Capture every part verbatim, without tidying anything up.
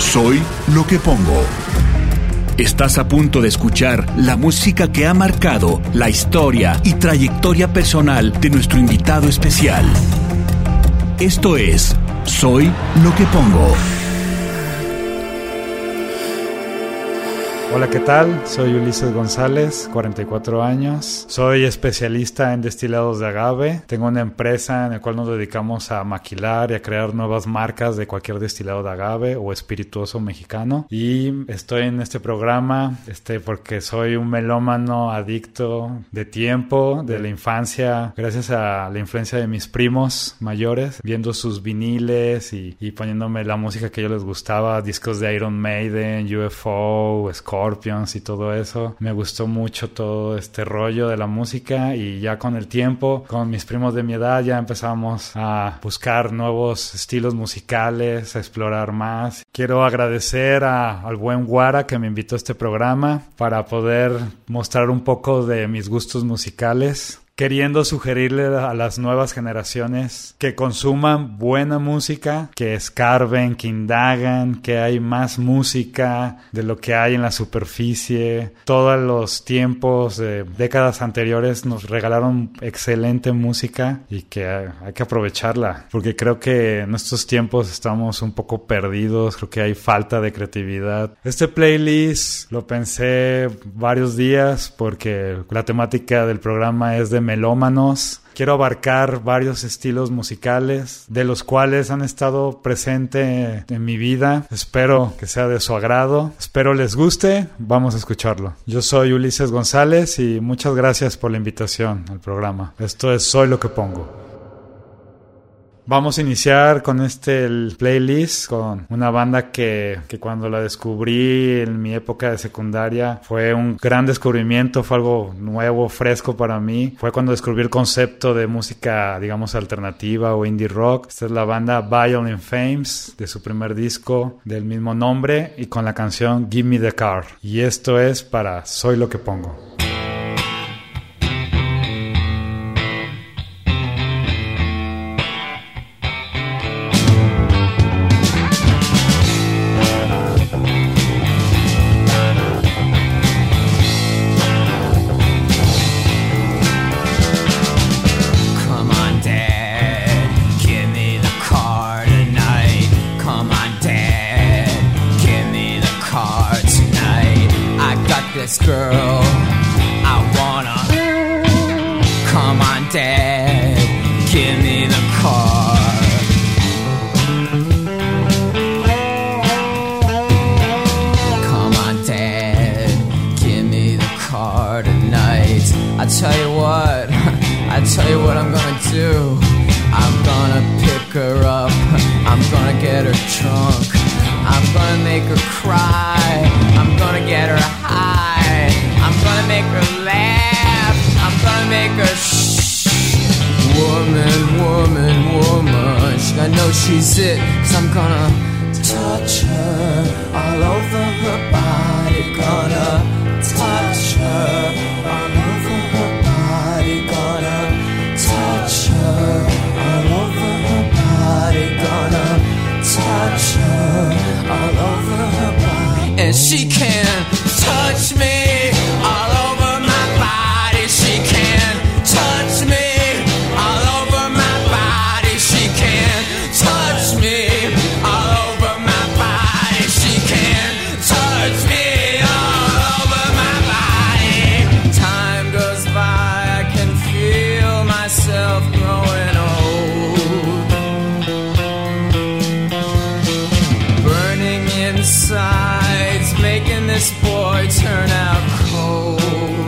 Soy lo que pongo. Estás a punto de escuchar la música que ha marcado la historia y trayectoria personal de nuestro invitado especial. Esto es Soy lo que pongo. Hola, ¿qué tal? Soy Ulises González, cuarenta y cuatro años. Soy especialista en destilados de agave. Tengo una empresa en la cual nos dedicamos a maquilar y a crear nuevas marcas de cualquier destilado de agave o espirituoso mexicano. Y estoy en este programa este, porque soy un melómano adicto de tiempo, de la infancia, gracias a la influencia de mis primos mayores, viendo sus viniles y, y poniéndome la música que a ellos les gustaba, discos de Iron Maiden, U F O, Scorpions y todo eso. Me gustó mucho todo este rollo de la música y ya con el tiempo, con mis primos de mi edad, ya empezamos a buscar nuevos estilos musicales, a explorar más. Quiero agradecer a, al buen Guara que me invitó a este programa para poder mostrar un poco de mis gustos musicales, queriendo sugerirle a las nuevas generaciones que consuman buena música, que escarben, que indagan, que hay más música de lo que hay en la superficie. Todos los tiempos de décadas anteriores nos regalaron excelente música y que hay que aprovecharla, porque creo que en estos tiempos estamos un poco perdidos, creo que hay falta de creatividad. Este playlist lo pensé varios días porque la temática del programa es de melómanos. Quiero abarcar varios estilos musicales, de los cuales han estado presentes en mi vida. Espero que sea de su agrado. Espero les guste. Vamos a escucharlo. Yo soy Ulises González y muchas gracias por la invitación al programa. Esto es Soy lo que pongo. Vamos a iniciar con este el playlist con una banda que, que cuando la descubrí en mi época de secundaria fue un gran descubrimiento, fue algo nuevo, fresco para mí. Fue cuando descubrí el concepto de música, digamos, alternativa o indie rock. Esta es la banda Violin Fames, de su primer disco del mismo nombre y con la canción Give Me the Car. Y esto es para Soy lo que pongo. Girl, I wanna. Come on, Dad, give me the car. Come on, Dad, give me the car tonight. I tell you what, I tell you what I'm gonna do. I'm gonna pick her up, I'm gonna get her drunk, I'm gonna make her cry, I'm gonna get her high, I'm gonna make her laugh, I'm gonna make her shh. Woman, woman, woman, she gotta know she's it, 'cause I'm gonna touch her all over her body, gonna touch her all over her body, gonna touch her all over her body, gonna touch her all over her body. And she can touch me all over my body. She can touch me all over my body. She can touch me all over my body. She can touch me all over my body. Time goes by, I can feel myself growing old, burning insides, making this boy turn out cold.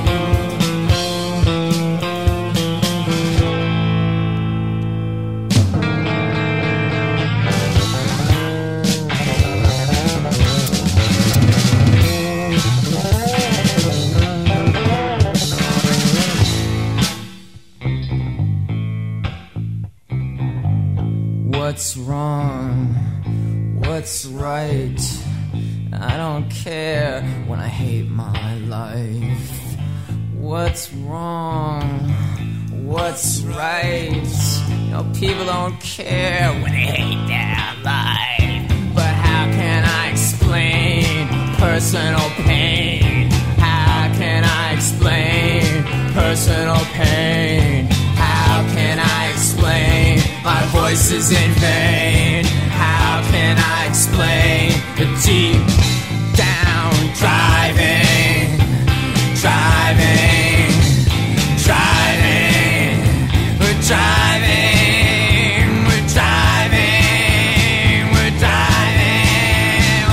What's wrong? What's right? I don't care when I hate my life. What's wrong? What's right? You know, people don't care when they hate their life. But how can I explain is in vain. How can I explain the deep down driving, driving, driving, we're driving, we're driving, we're driving,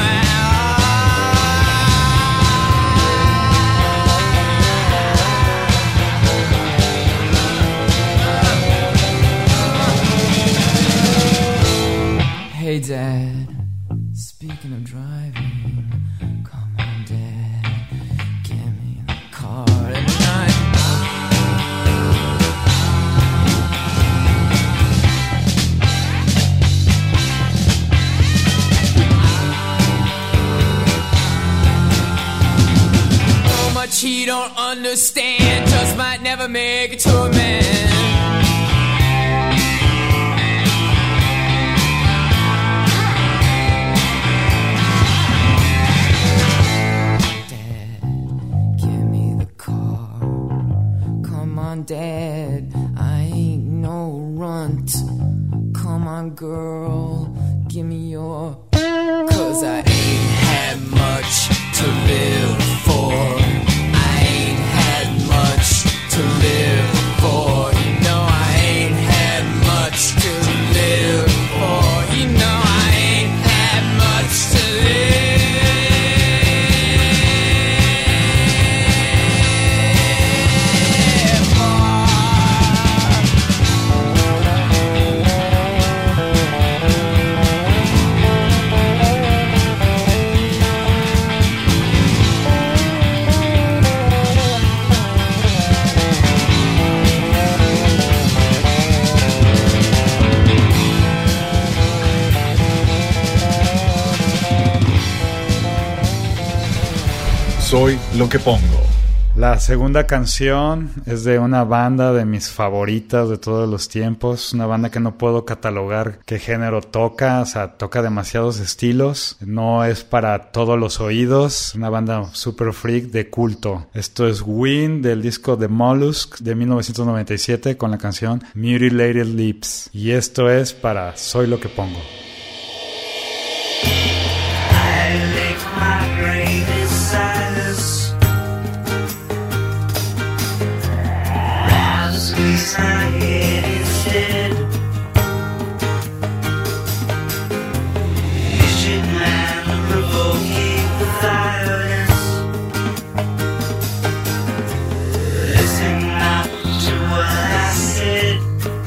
well. Hey Dad, speaking of driving, come on Dad, give me the car tonight. So much he don't understand, just might never make it to a man. Dad, I ain't no runt. Come on, girl, give me your. Cause I ain't had much to live for. I ain't had much to live for. You know I ain't had much to live for. You know I ain't had much to live. Soy lo que pongo. La segunda canción es de una banda de mis favoritas de todos los tiempos, una banda que no puedo catalogar qué género toca, o sea, toca demasiados estilos, no es para todos los oídos, una banda super freak de culto. Esto es Wind del disco The Mollusk de mil novecientos noventa y siete con la canción Mutilated Lips, y esto es para Soy lo que pongo. Squeeze my head instead. Vision man provoking violence. Listen not to what I said.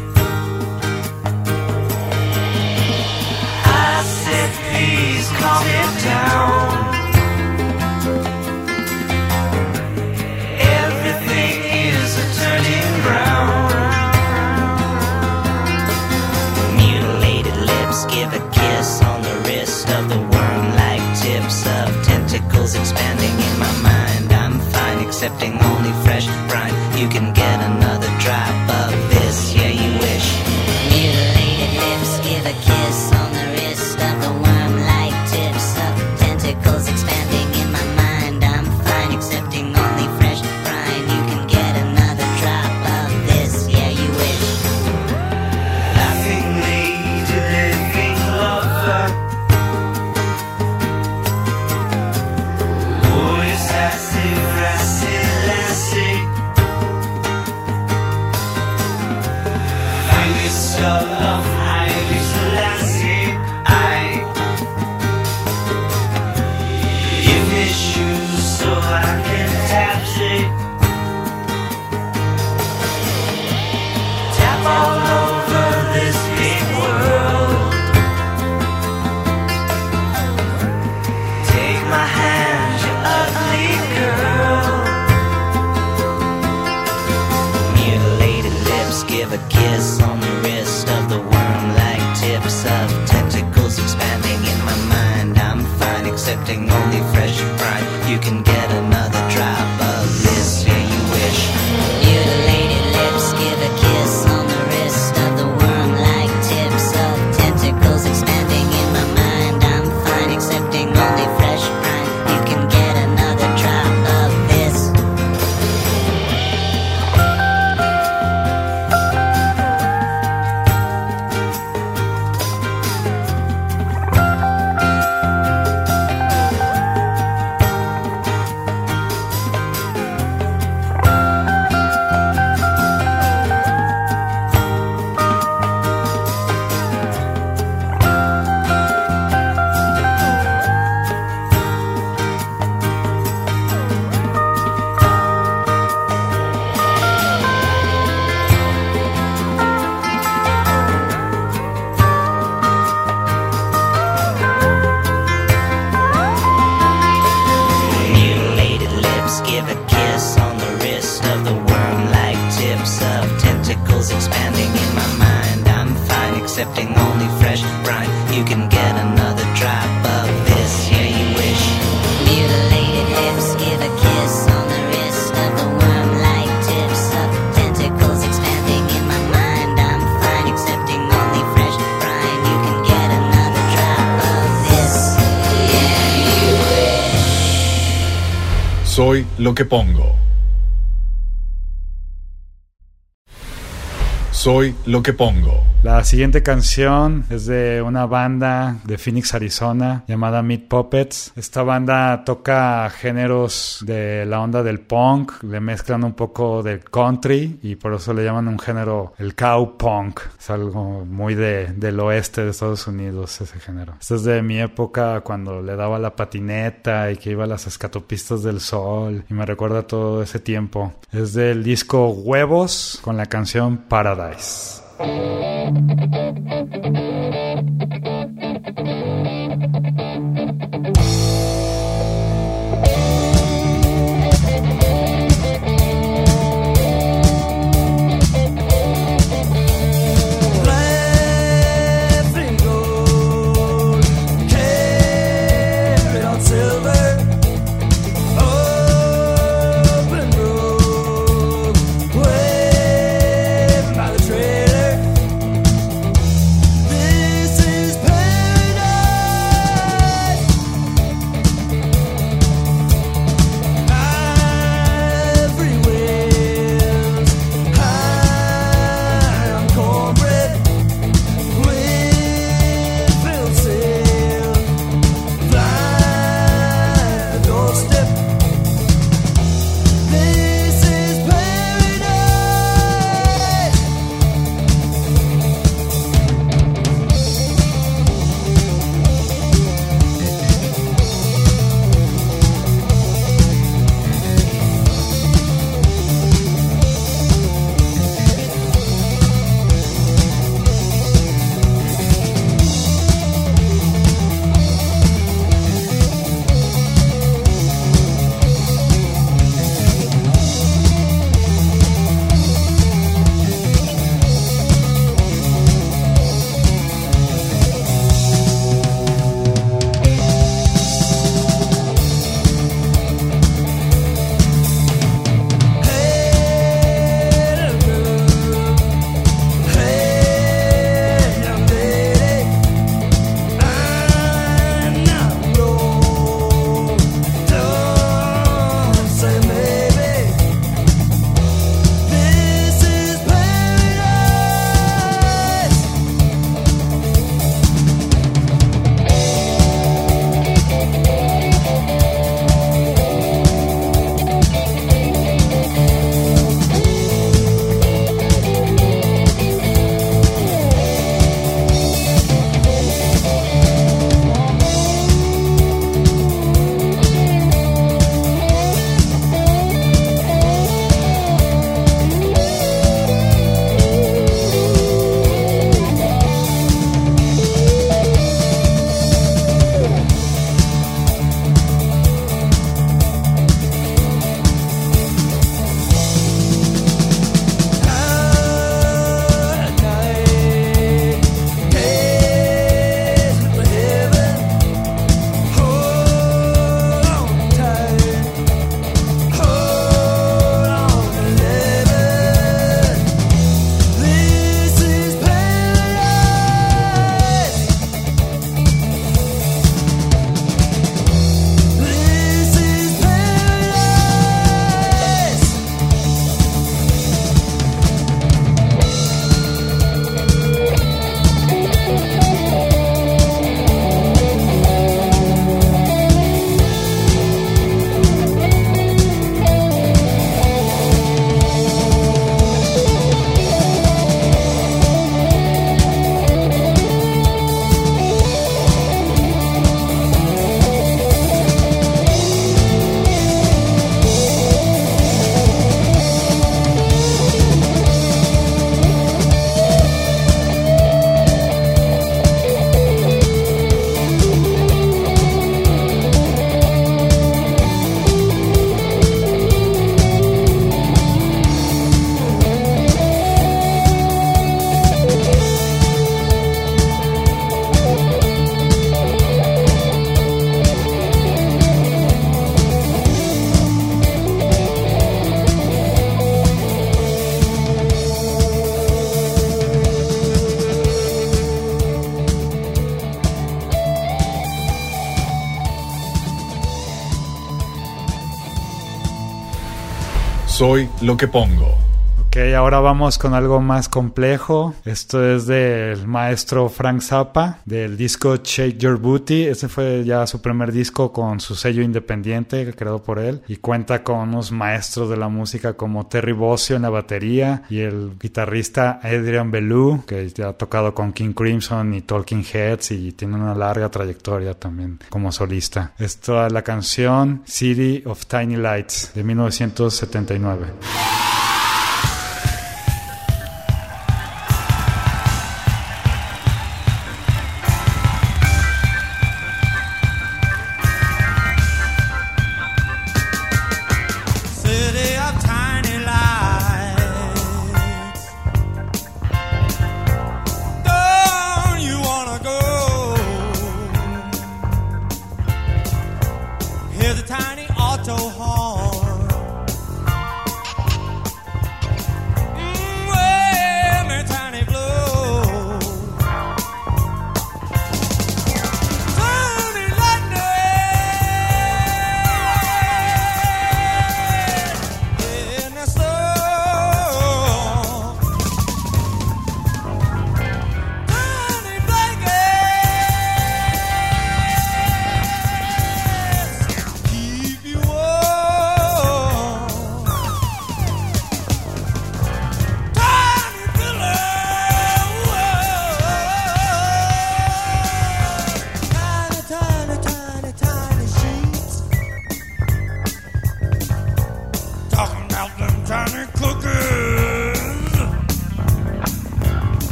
I said please calm it down. Everything is a turning round. Mutilated lips give a kiss on the wrist of the worm-like tips of tentacles expanding in my mind. I'm fine accepting only fresh brine. You can get another drop of this, yeah you wish. Mutilated lips give a kiss on the wrist of the worm-like tips of tentacles expanding in my mind. I'm fine accepting only fresh brine. You can get another drop of this, yeah you wish. Laughing lady, living lover. Boy, sassy, rassy, lassie. Find yourself love, highly lassie. I give me shoes so I can taxi. Tap all over this big world. Take my hand, you ugly girl. Mutilated lips give a kiss on the wrist of the worm-like tips of tentacles expanding in my mind. I'm fine accepting only fresh brine. You can get another drop of this, yeah you wish. Mutilated lips give a kiss on the wrist of the worm-like tips of tentacles expanding in my mind. I'm fine accepting only fresh brine. You can get another drop of this. Soy lo que pongo. Soy lo que pongo. La siguiente canción es de una banda de Phoenix, Arizona, llamada Meat Puppets. Esta banda toca géneros de la onda del punk, le mezclan un poco del country y por eso le llaman un género el cow punk. Es algo muy de, del oeste de Estados Unidos, ese género. Esto es de mi época cuando le daba la patineta y que iba a las escatopistas del sol y me recuerda todo ese tiempo. Es del disco Huevos con la canción Paradise. This Soy lo que pongo. Ok, ahora vamos con algo más complejo. Esto es del maestro Frank Zappa, del disco Shake Your Booty. Este fue ya su primer disco con su sello independiente, creado por él. Y cuenta con unos maestros de la música como Terry Bozzio en la batería y el guitarrista Adrian Belew, que ya ha tocado con King Crimson y Talking Heads y tiene una larga trayectoria también como solista. Esta es la canción City of Tiny Lights de mil novecientos setenta y nueve.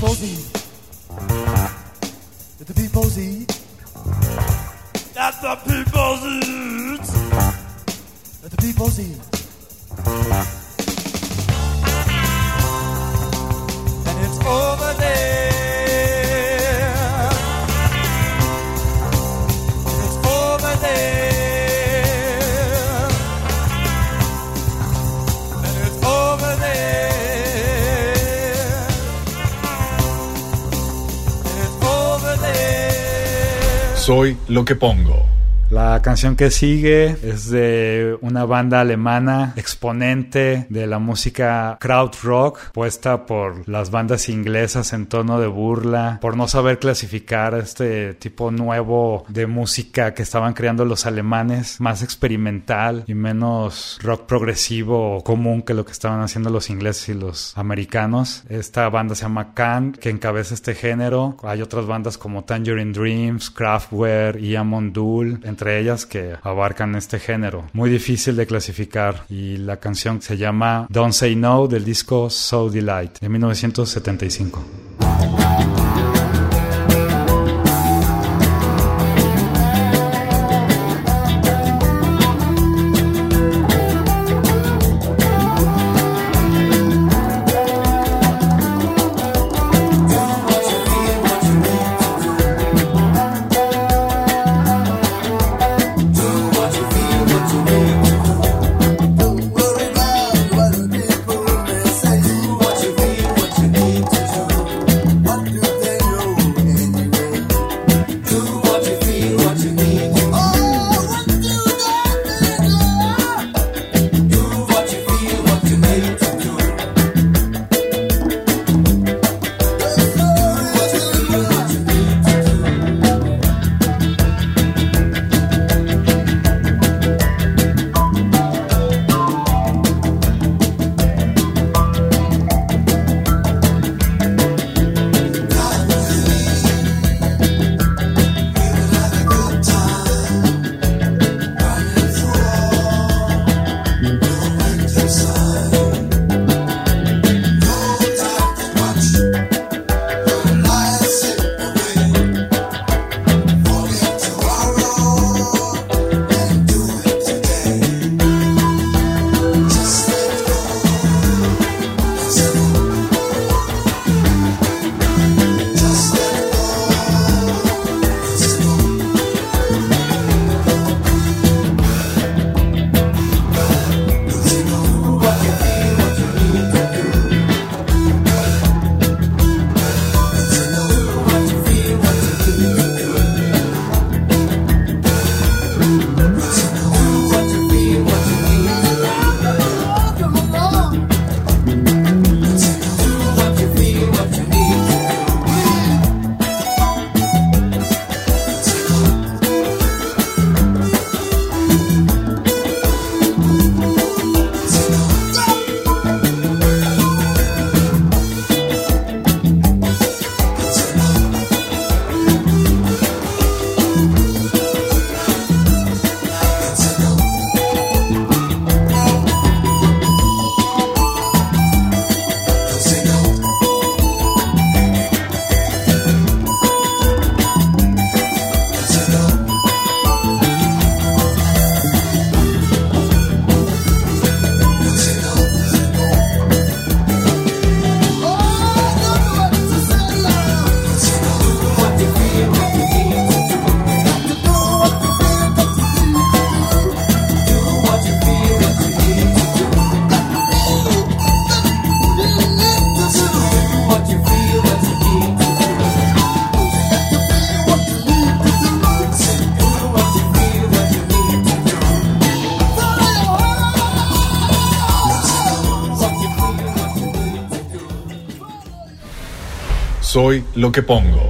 people's eat. Let the people's eat. Let the people's eat. Let the people's eat. And it's over there. It's over there. And it's over there. It's over there. Soy lo que pongo. La canción que sigue es de una banda alemana exponente de la música krautrock, puesta por las bandas inglesas en tono de burla, por no saber clasificar este tipo nuevo de música que estaban creando los alemanes, más experimental y menos rock progresivo o común que lo que estaban haciendo los ingleses y los americanos. Esta banda se llama Can, que encabeza este género. Hay otras bandas como Tangerine Dreams, Kraftwerk y Amon Düül, entre ellas, que abarcan este género. Muy difícil de clasificar, y la canción se llama Don't Say No, del disco So Delight de mil novecientos setenta y cinco. Soy lo que pongo.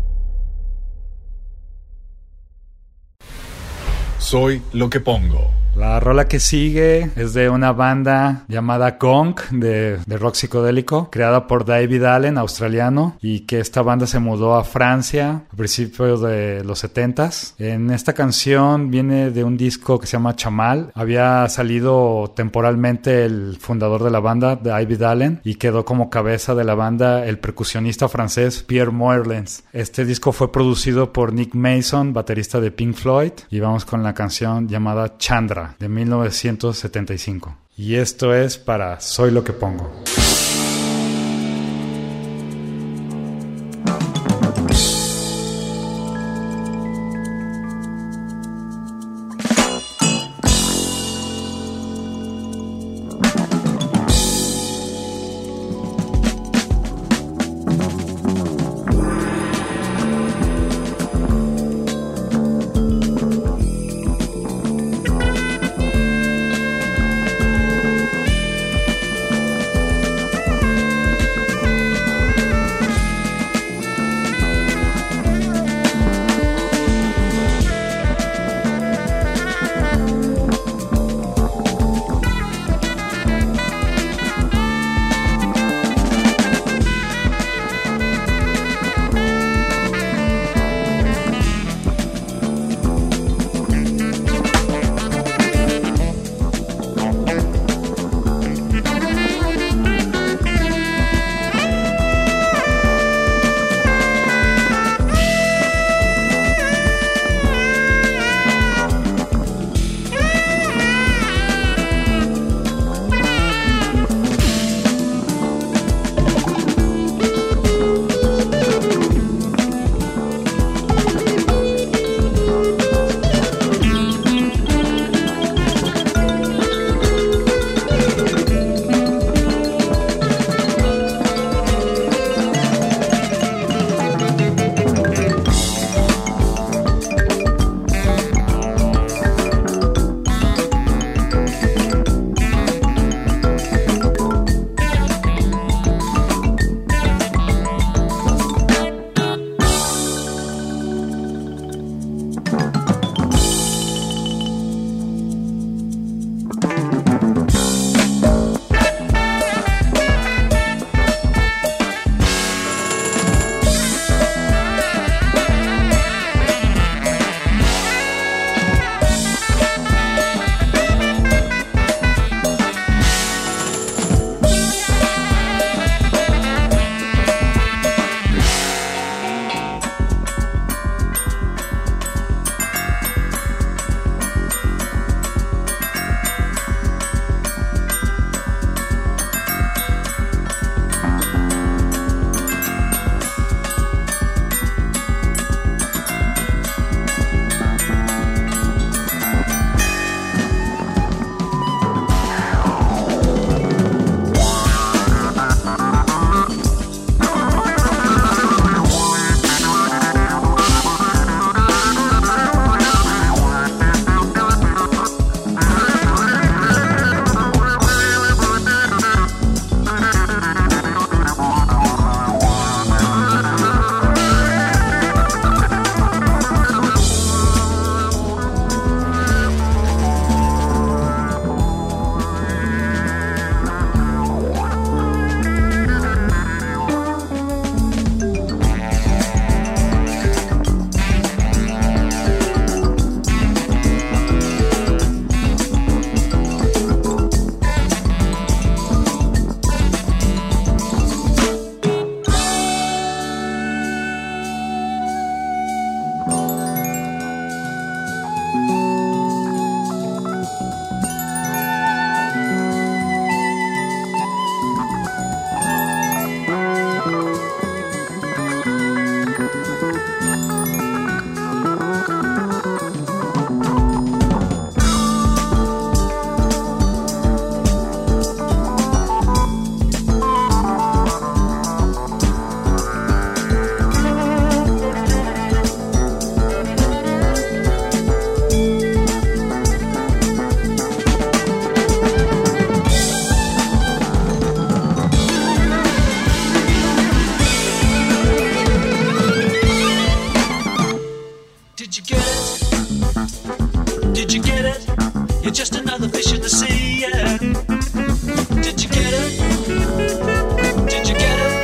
Soy lo que pongo. La rola que sigue es de una banda llamada Gong, de, de rock psicodélico, creada por David Allen, australiano, y que esta banda se mudó a Francia a principios de los setentas. En esta canción viene de un disco que se llama Chamal. Había salido temporalmente el fundador de la banda, David Allen, y quedó como cabeza de la banda el percusionista francés Pierre Moerlens. Este disco fue producido por Nick Mason, baterista de Pink Floyd, y vamos con la canción llamada Chandra, de mil novecientos setenta y cinco. Y esto es para Soy lo que pongo. another fish in the sea, yeah. Did you get it? Did you get it?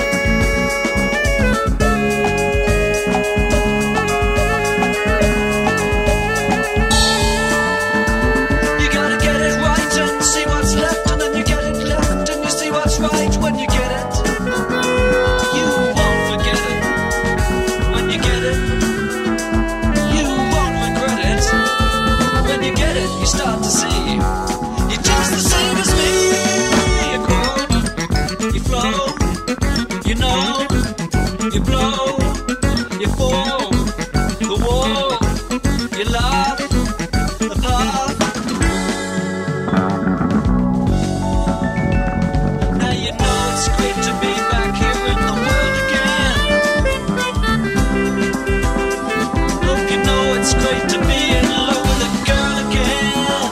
You gotta get it right and see what's left, and then you get it left and you see what's right. When you get it, you won't forget it. When you get it, you won't regret it. When you get it, you start to see you're just the same as me. You grow, you flow, you know, you blow, you fall, the wall, you laugh, the path. Now you know it's great to be back here in the world again. Look, you know it's great to be in love with a girl again.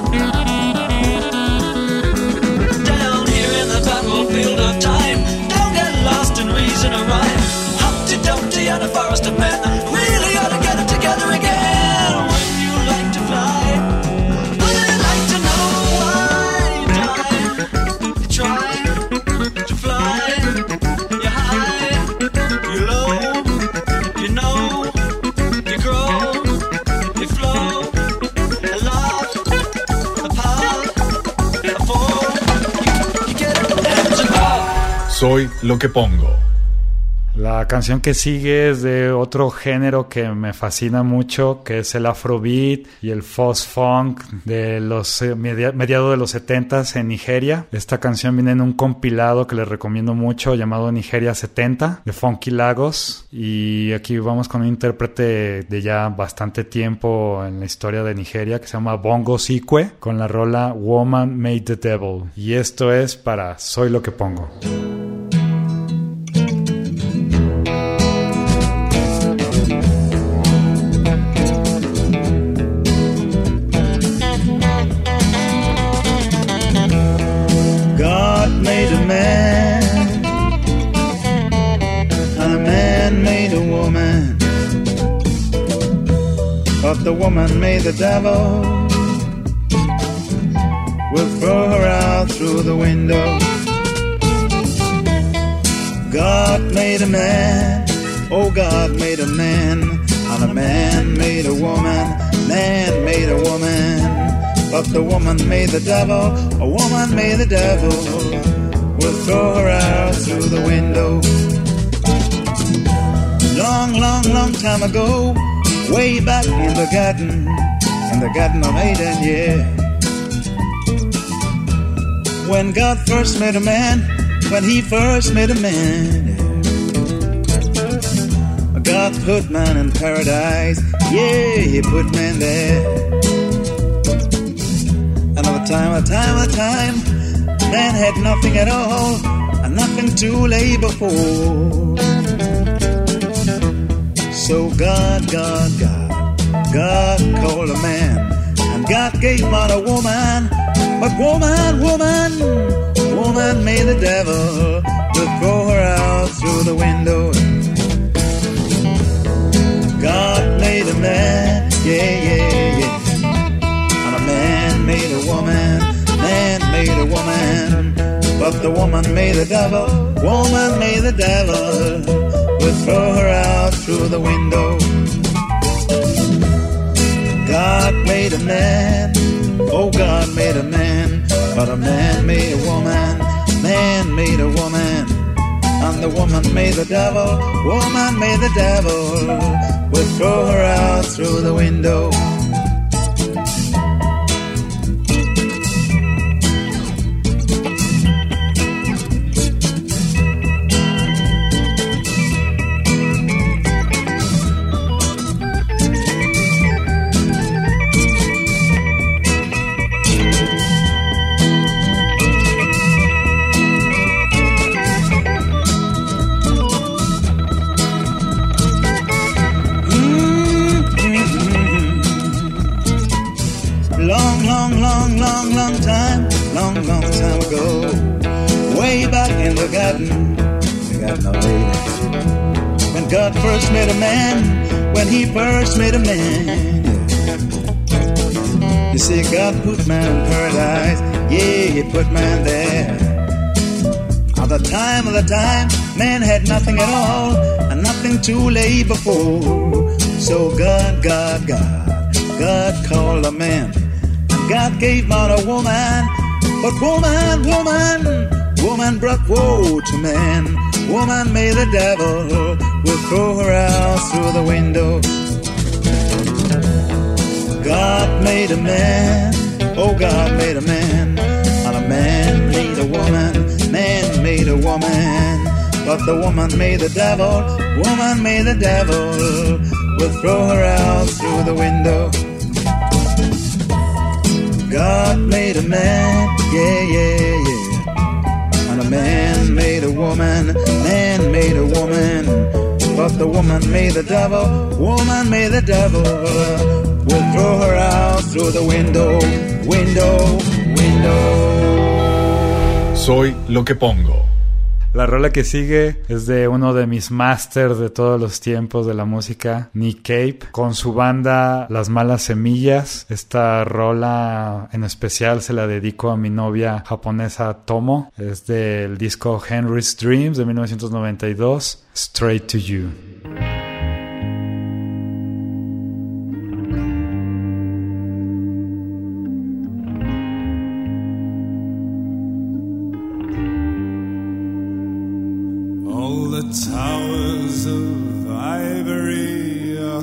Down here in the battlefield of time, don't get lost in reason or rhyme. Humpty Dumpty and a forest of men really ought to get it together again. When you like to fly, wouldn't you like to know why you die? You try to fly, you high, you low, you know, you grow, you flow, a lot, a part, a fall, you, you get it, hands above. Soy lo que pongo. La canción que sigue es de otro género que me fascina mucho, que es el Afrobeat y el Fuzz Funk de los eh, media, mediados de los setentas en Nigeria. Esta canción viene en un compilado que les recomiendo mucho llamado Nigeria setenta de Funky Lagos, y aquí vamos con un intérprete de ya bastante tiempo en la historia de Nigeria que se llama Bongo Sikwe con la rola Woman Made the Devil, y esto es para Soy lo que pongo. God made a man, and a man made a woman, but the woman made the devil. We'll throw her out through the window. God made a man, oh God made a man, and a man made a woman, man made a woman, but the woman made the devil, a woman made the devil. We'll throw her out through the window. Long, long, long time ago, way back in the garden, in the garden of Eden, yeah. When God first made a man, when he first made a man, yeah. God put man in paradise, yeah, he put man there. Another time, a time, a time, man had nothing at all, and nothing to labor for. So God, God, God, God called a man, and God gave man a woman, but woman, woman, woman made the devil. We'll throw her out through the window. God made a man, yeah, yeah, yeah. Man made a woman, man made a woman, but the woman made the devil, woman made the devil. We'll throw her out through the window. God made a man, oh God made a man, but a man made a woman, man made a woman, and the woman made the devil, woman made the devil. We'll throw her out through the window. When God first made a man, when he first made a man, You see, God put man in paradise. Yeah, he put man there. At the time of the time, man had nothing at all, and nothing to lay before. So God, God, God, God called a man, and God gave man a woman. But woman, woman, woman brought woe to man. Woman made the devil will throw her out through the window. God made a man, oh God made a man, and a man made a woman, man made a woman. But the woman made the devil, woman made the devil will throw her out through the window. God made a man, yeah, yeah, yeah. And a man made a woman, man made a woman. But the woman made the devil, woman made the devil will throw her out through the window, window, window. Soy lo que pongo. La rola que sigue es de uno de mis masters de todos los tiempos de la música, Nick Cave, con su banda Las Malas Semillas. Esta rola en especial se la dedico a mi novia japonesa Tomo. Es del disco Henry's Dreams de mil novecientos noventa y dos, Straight to You. Towers of ivory are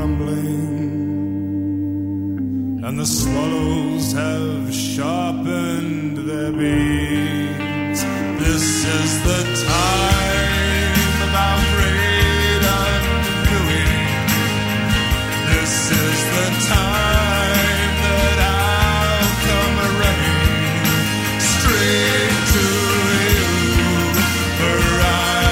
crumbling, and the swallows have sharpened their beaks. This is the time of our great undoing. This is the time that I'll come running straight to you, for I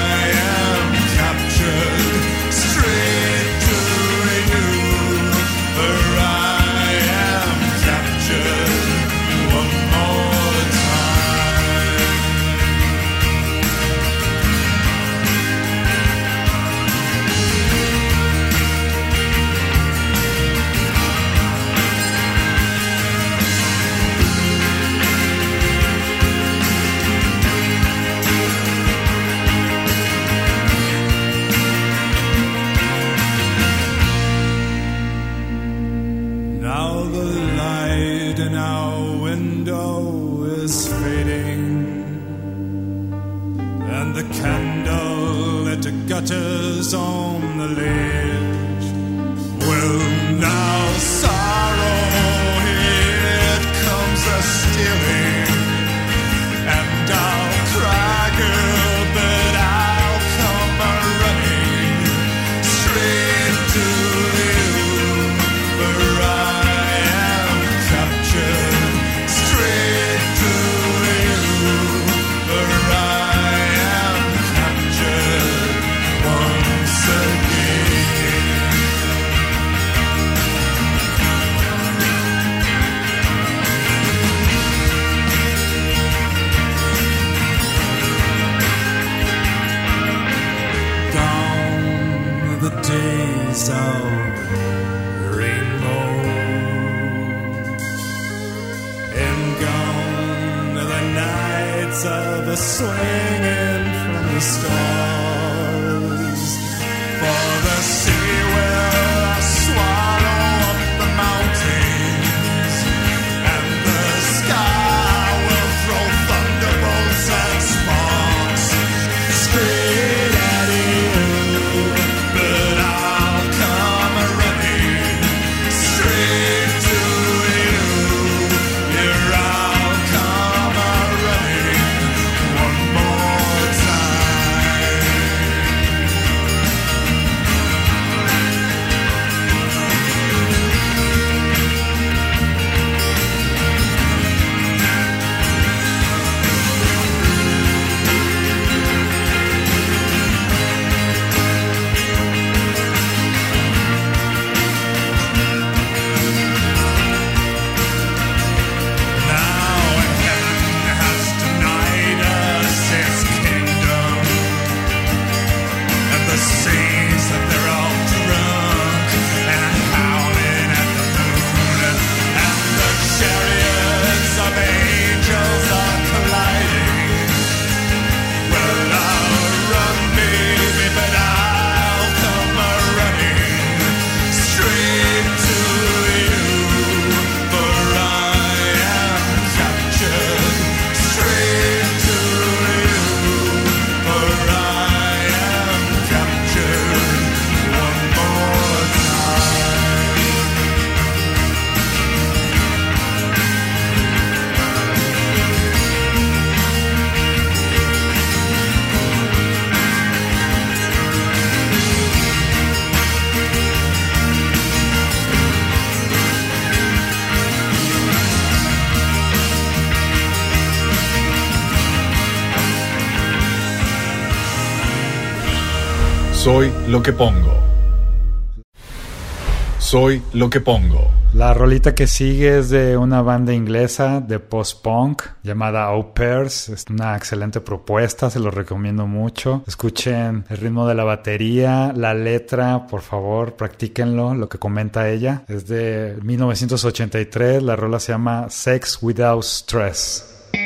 gutters on the ledge. Well, now sorrow, it comes a stealing, and I'll cry, girl, but I'll come a running straight to you, for I am captured. Straight to you, for I am captured once again. Gone the days of rainbow, and gone the nights of a swinging from the stars. For the sea will swallow up the mountains, and the sky will throw thunderbolts and sparks straight at you. But I'll come running straight to you. Here I'll come running one more time. Soy lo que pongo. Soy lo que pongo. La rolita que sigue es de una banda inglesa de post-punk llamada Au Pairs. Es una excelente propuesta, se lo recomiendo mucho. Escuchen el ritmo de la batería, la letra, por favor, practíquenlo, lo que comenta ella. Es de mil novecientos ochenta y tres, la rola se llama Sex Without Stress.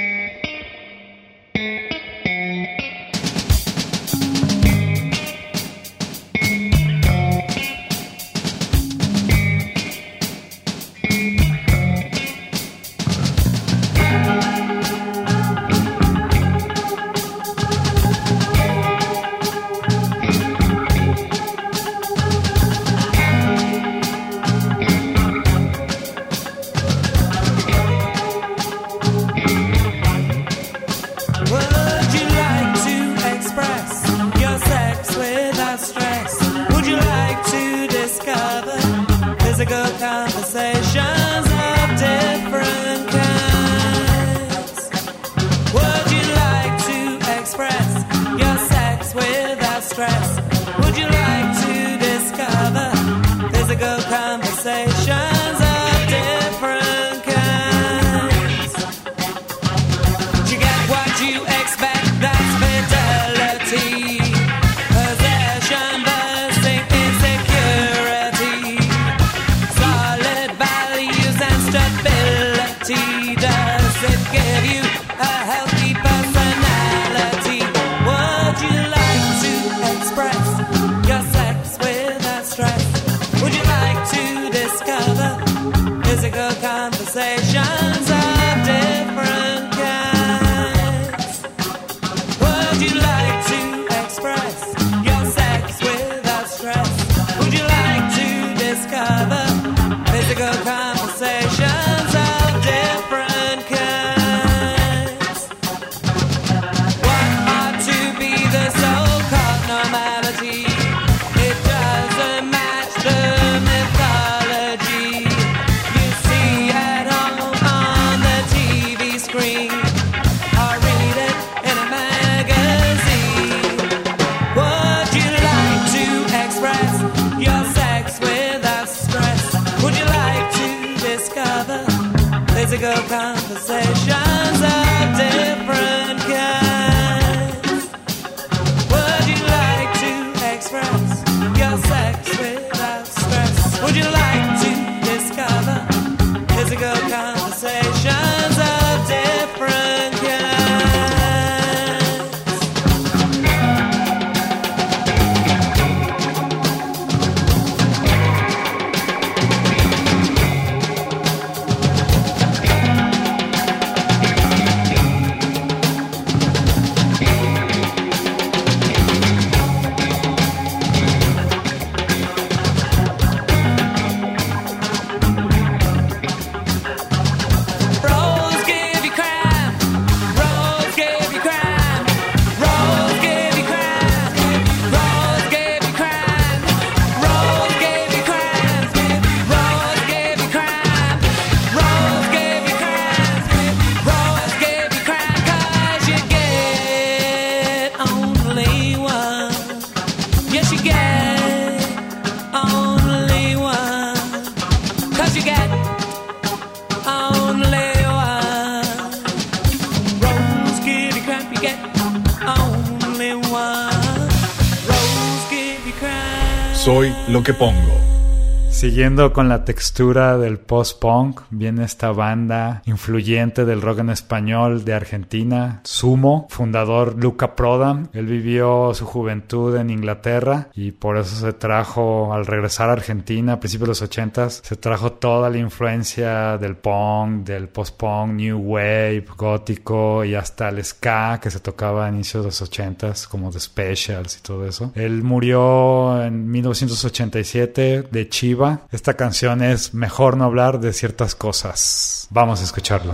Soy lo que pongo. Siguiendo con la textura del post-punk, viene esta banda influyente del rock en español de Argentina, Sumo, fundador Luca Prodan. Él vivió su juventud en Inglaterra y por eso se trajo, al regresar a Argentina a principios de los ochentas, se trajo toda la influencia del punk, del post-punk, new wave, gótico y hasta el ska que se tocaba a inicios de los ochentas, como The Specials y todo eso. Él murió en mil novecientos ochenta y siete de Chiva. Esta canción es Mejor no hablar de ciertas cosas. Vamos a escucharlo.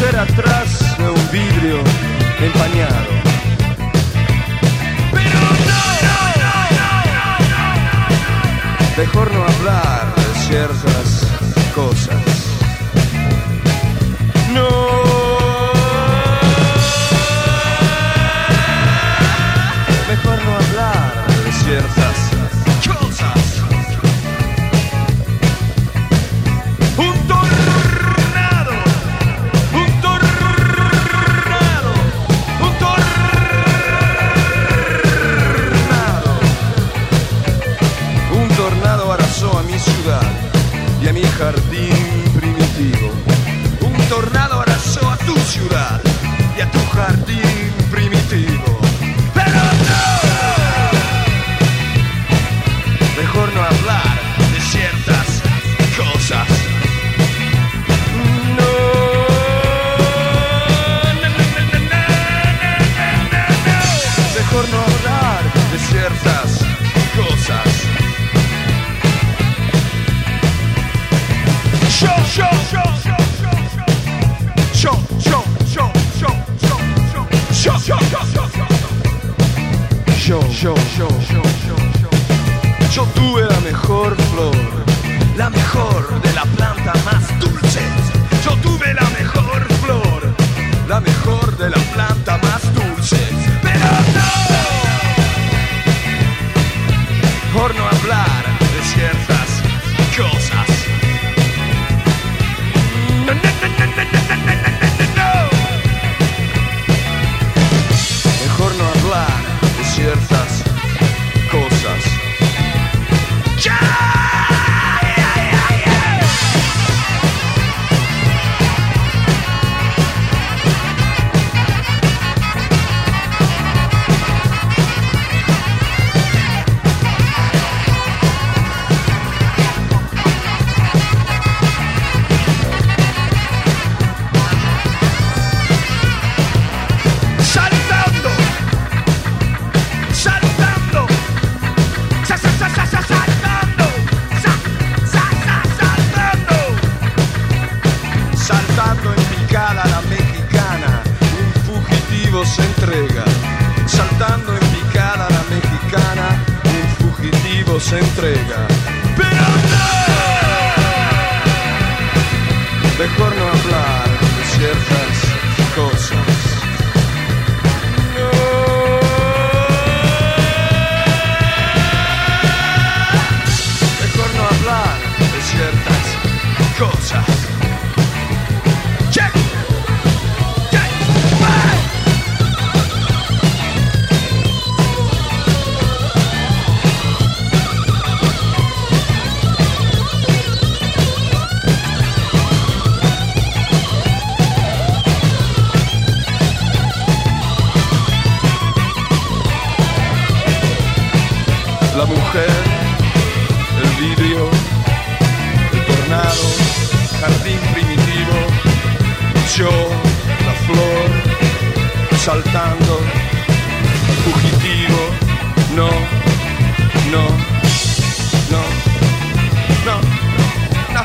volver atrás de un vidrio empañado. Pero no, mejor no hablar de ciertas cosas. No, mejor no hablar de ciertas cosas. Un tornado, un tornado, un tornado. Un tornado arrasó a mi ciudad y a mi jardín primitivo. Un tornado arrasó a tu ciudad y a tu jardín primitivo. Pero no, mejor no hablar de ciertas cosas. No, mejor no hablar de ciertas cosas. Yo, yo, yo, yo. Yo, yo, yo, yo, yo, yo, yo, yo, yo, yo, yo, yo, yo, yo tuve la mejor flor, la mejor de la planta más dulce. Yo tuve la mejor flor, la mejor de la planta más dulce. Pero no, por no hablar de ciertas cosas. No, no, no, no, no, no, no, no. Mejor no hablar de ciertas cosas. ¡Ya! Se entrega, saltando en picada la mexicana, un fugitivo se entrega. Pero no, mejor no hablar de ciertas cosas. No, mejor no hablar de ciertas cosas. Check. La mujer, el vidrio, el tornado, jardín primitivo, yo, la flor, saltando, fugitivo, no, no, no, no, no.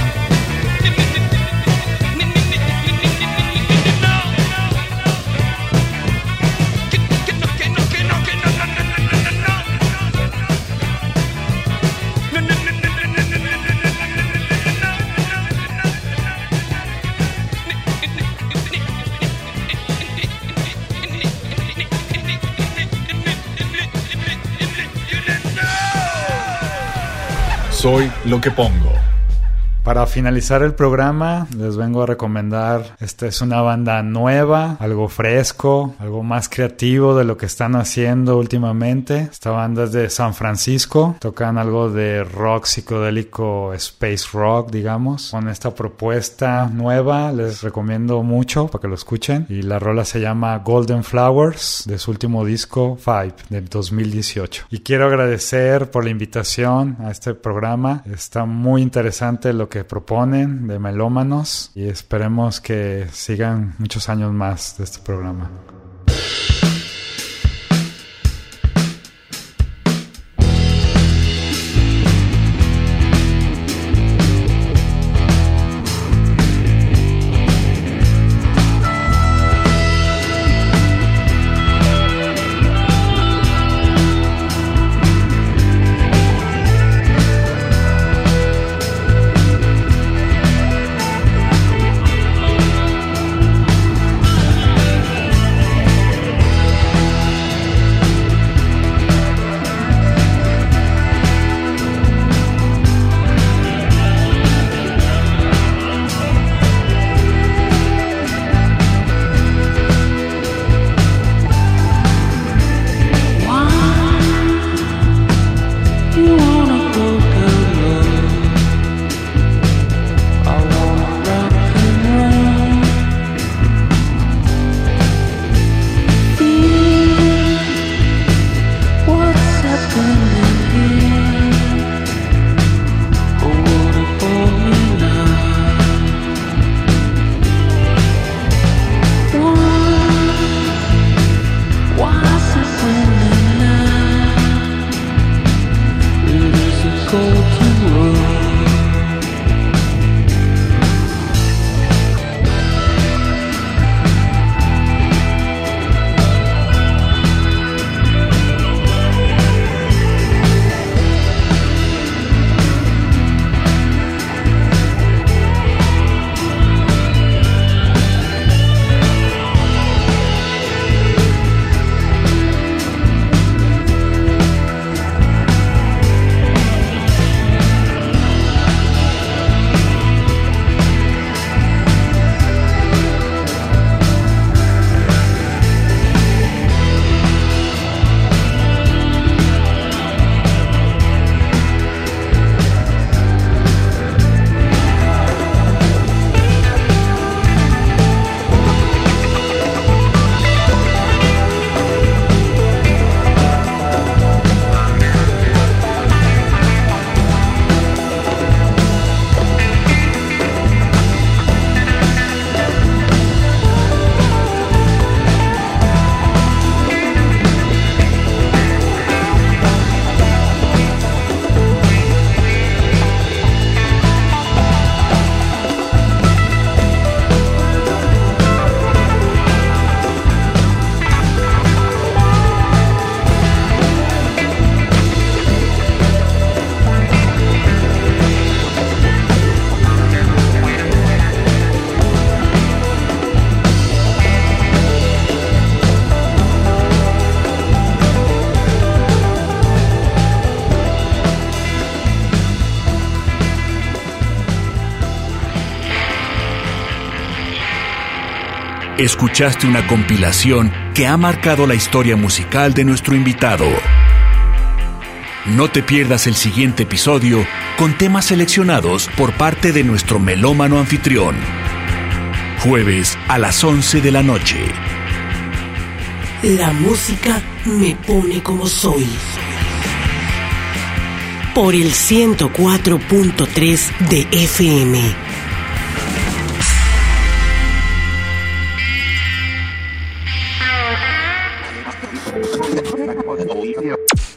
Soy lo que pongo. Para finalizar el programa, les vengo a recomendar, esta es una banda nueva, algo fresco, algo más creativo de lo que están haciendo últimamente. Esta banda es de San Francisco, tocan algo de rock psicodélico, space rock, digamos. Con esta propuesta nueva, les recomiendo mucho para que lo escuchen. Y la rola se llama Golden Flowers, de su último disco, Five, del dos mil dieciocho. Y quiero agradecer por la invitación a este programa. Está muy interesante lo que que proponen de melómanos y esperemos que sigan muchos años más de este programa. Escuchaste una compilación que ha marcado la historia musical de nuestro invitado. No te pierdas el siguiente episodio con temas seleccionados por parte de nuestro melómano anfitrión. Jueves a las once de la noche. La música me pone como soy. Por el ciento cuatro punto tres de F M.